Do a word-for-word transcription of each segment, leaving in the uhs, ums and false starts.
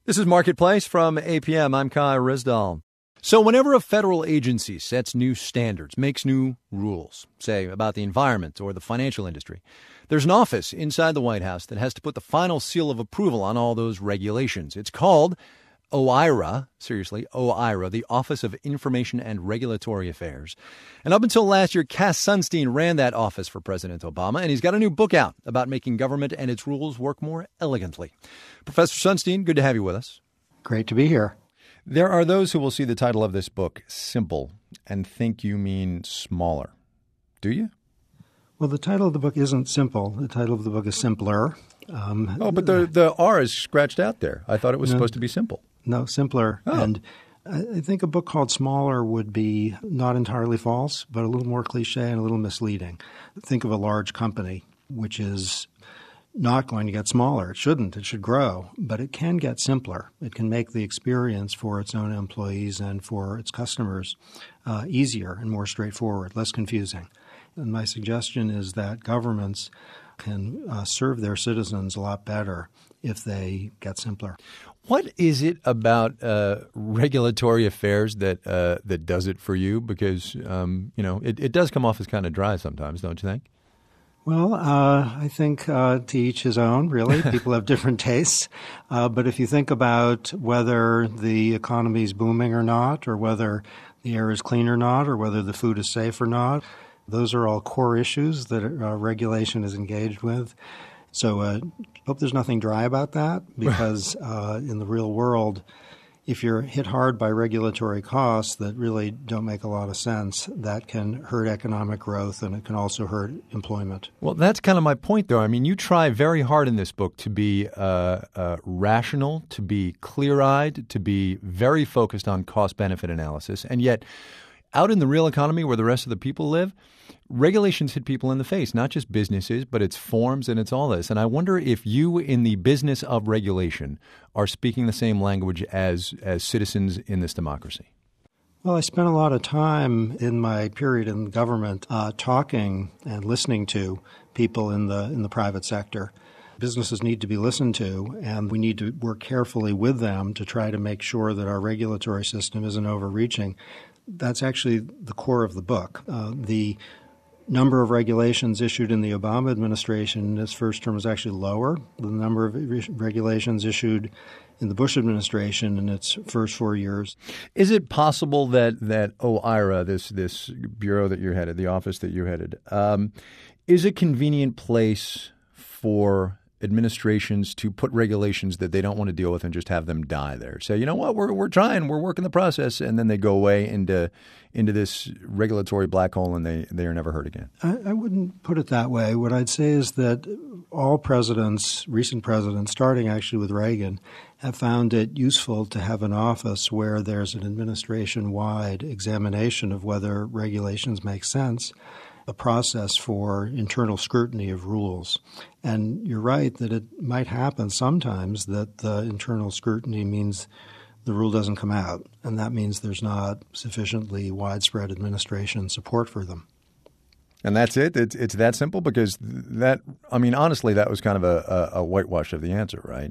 This is Marketplace from A P M. I'm Kai Rizdal. So whenever a federal agency sets new standards, makes new rules, say about the environment or the financial industry, there's an office inside the White House that has to put the final seal of approval on all those regulations. It's called OIRA, seriously, OIRA, the Office of Information and Regulatory Affairs. And up until last year, Cass Sunstein ran that office for President Obama, and he's got a new book out about making government and its rules work more elegantly. Professor Sunstein, good to have you with us. Great to be here. There are those who will see the title of this book, Simple, and think you mean smaller. Do you? Well, the title of the book isn't simple. The title of the book is Simpler. Um, oh, but the, the R is scratched out there. I thought it was no, supposed to be simple. No, simpler. Oh. And I think a book called Smaller would be not entirely false, but a little more cliche and a little misleading. Think of a large company, which is not going to get smaller. It shouldn't. It should grow. But it can get simpler. It can make the experience for its own employees and for its customers uh, easier and more straightforward, less confusing. And my suggestion is that governments can uh, serve their citizens a lot better if they get simpler. What is it about uh, regulatory affairs that uh, that does it for you? Because, um, you know, it, it does come off as kind of dry sometimes, don't you think? Well, uh, I think uh, to each his own, really. People have different tastes. Uh, but if you think about whether the economy is booming or not, or whether the air is clean or not, or whether the food is safe or not, those are all core issues that uh, regulation is engaged with. So I uh, hope there's nothing dry about that, because uh, in the real world, if you're hit hard by regulatory costs that really don't make a lot of sense, that can hurt economic growth, and it can also hurt employment. Well, that's kind of my point, though. I mean, you try very hard in this book to be uh, uh, rational, to be clear-eyed, to be very focused on cost-benefit analysis, and yet out in the real economy where the rest of the people live, regulations hit people in the face, not just businesses, but it's forms and it's all this. And I wonder if you in the business of regulation are speaking the same language as as citizens in this democracy. Well, I spent a lot of time in my period in government uh, talking and listening to people in the in the private sector. Businesses need to be listened to, and we need to work carefully with them to try to make sure that our regulatory system isn't overreaching. That's actually the core of the book. Uh, the number of regulations issued in the Obama administration in its first term was actually lower than the number of re- regulations issued in the Bush administration in its first four years. Is it possible that that OIRA, this this bureau that you headed, the office that you headed, um, is a convenient place for administrations to put regulations that they don't want to deal with and just have them die there? Say, you know what, we're we're trying, we're working the process, and then they go away into into this regulatory black hole, and they, they are never heard again. I, I wouldn't put it that way. What I'd say is that all presidents, recent presidents, starting actually with Reagan, have found it useful to have an office where there's an administration-wide examination of whether regulations make sense, a process for internal scrutiny of rules. And you're right that it might happen sometimes that the internal scrutiny means the rule doesn't come out, and that means there's not sufficiently widespread administration support for them. And that's it? It's, it's that simple? Because that, I mean, honestly, that was kind of a, a, a whitewash of the answer, right?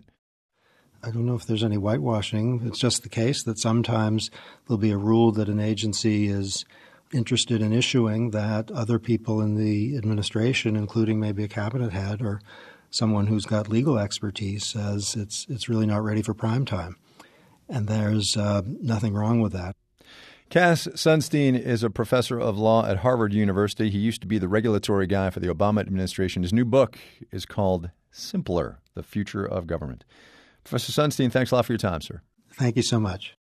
I don't know if there's any whitewashing. It's just the case that sometimes there'll be a rule that an agency is interested in issuing that other people in the administration, including maybe a cabinet head or someone who's got legal expertise, says it's it's really not ready for prime time. And there's uh, nothing wrong with that. Cass Sunstein is a professor of law at Harvard University. He used to be the regulatory guy for the Obama administration. His new book is called Simpler, The Future of Government. Professor Sunstein, thanks a lot for your time, sir. Thank you so much.